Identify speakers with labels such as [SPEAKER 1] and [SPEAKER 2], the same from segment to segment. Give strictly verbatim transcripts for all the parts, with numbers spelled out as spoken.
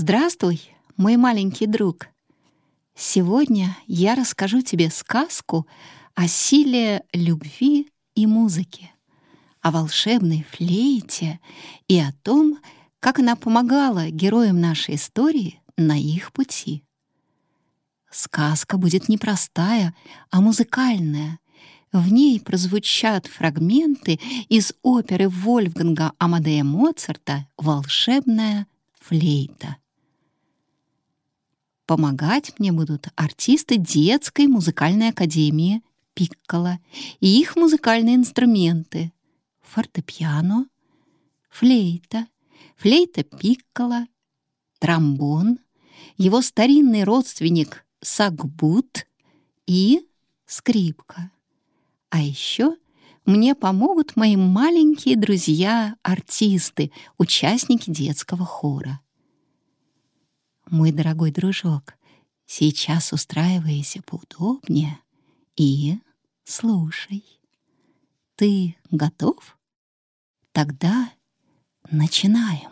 [SPEAKER 1] Здравствуй, мой маленький друг. Сегодня я расскажу тебе сказку о силе любви и музыки, о волшебной флейте и о том, как она помогала героям нашей истории на их пути. Сказка будет не простая, а музыкальная. В ней прозвучат фрагменты из оперы Вольфганга Амадея Моцарта «Волшебная флейта». Помогать мне будут артисты детской музыкальной академии «Пикколо» и их музыкальные инструменты — фортепиано, флейта, флейта-пикколо, тромбон, его старинный родственник сакбут и скрипка. А еще мне помогут мои маленькие друзья-артисты, участники детского хора. Мой дорогой дружок, сейчас устраивайся поудобнее и слушай. Ты готов? Тогда начинаем.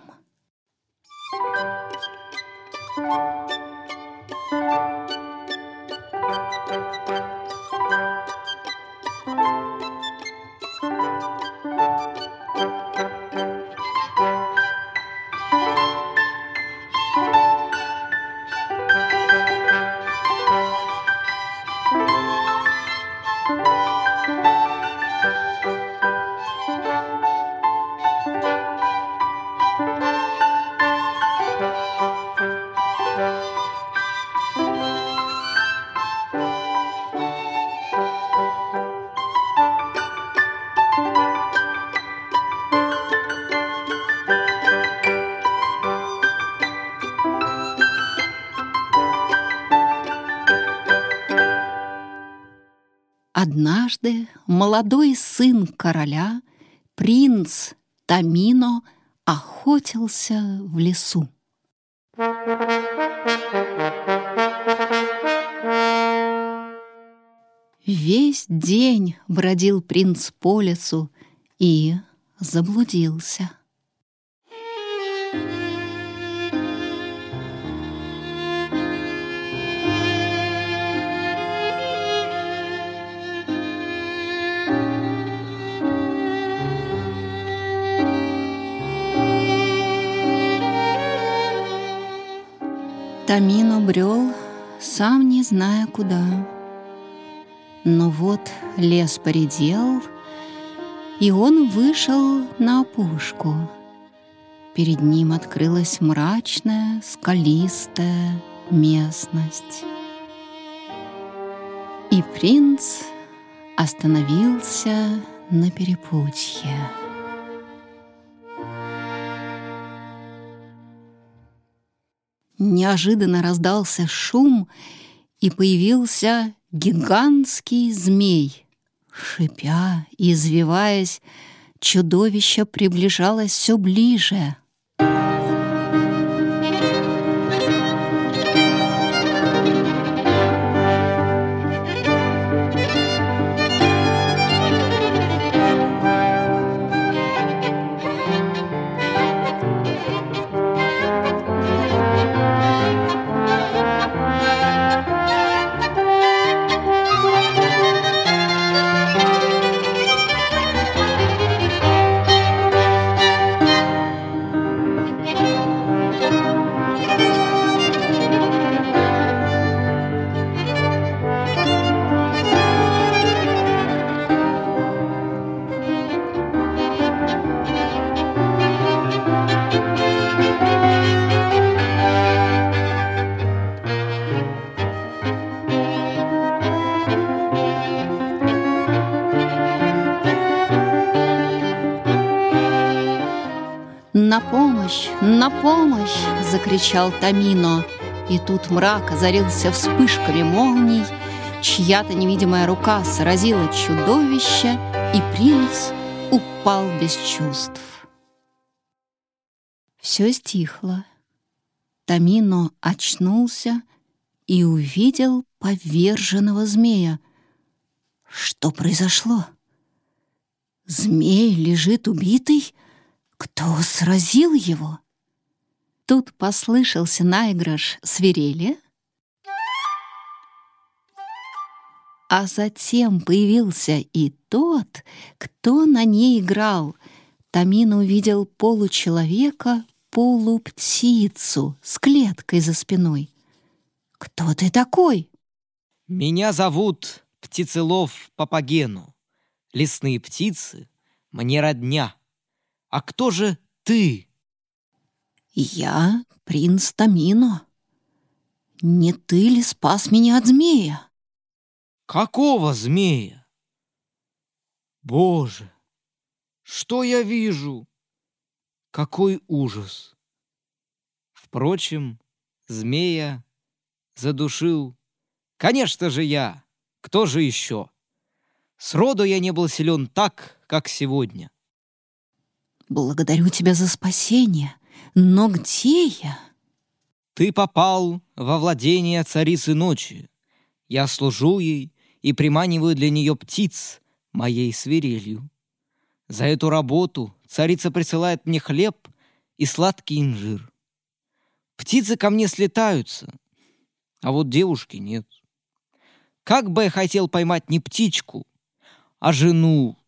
[SPEAKER 1] Однажды молодой сын короля, принц Тамино, охотился в лесу. Весь день бродил принц по лесу и заблудился. Тамино брел, сам не зная куда. Но вот лес поредел, и он вышел на опушку. Перед ним открылась мрачная, скалистая местность. И принц остановился на перепутье. Неожиданно раздался шум, и появился гигантский змей. Шипя и извиваясь, чудовище приближалось все ближе. «На помощь! На помощь!» — закричал Тамино. И тут мрак озарился вспышками молний, чья-то невидимая рука сразила чудовище, и принц упал без чувств. Все стихло. Тамино очнулся и увидел поверженного змея. Что произошло? Змей лежит убитый? Кто сразил его? Тут послышался наигрыш свирели, а затем появился и тот, кто на ней играл. Томин увидел получеловека, полуптицу с клеткой за спиной. «Кто ты такой?»
[SPEAKER 2] Меня зовут Птицелов Папагену. Лесные птицы мне родня. А кто же ты?
[SPEAKER 1] «Я принц Томино. Не ты ли спас меня от змея?»
[SPEAKER 2] Какого змея? Боже, что я вижу? Какой ужас! Впрочем, змея задушил, конечно же, я. Кто же еще? Сроду я не был силен так, как сегодня.
[SPEAKER 1] «Благодарю тебя за спасение, но где я?»
[SPEAKER 2] Ты попал во владение царицы ночи. Я служу ей и приманиваю для нее птиц моей свирелью. За эту работу царица присылает мне хлеб и сладкий инжир. Птицы ко мне слетаются, а вот девушки нет. Как бы я хотел поймать не птичку, а жену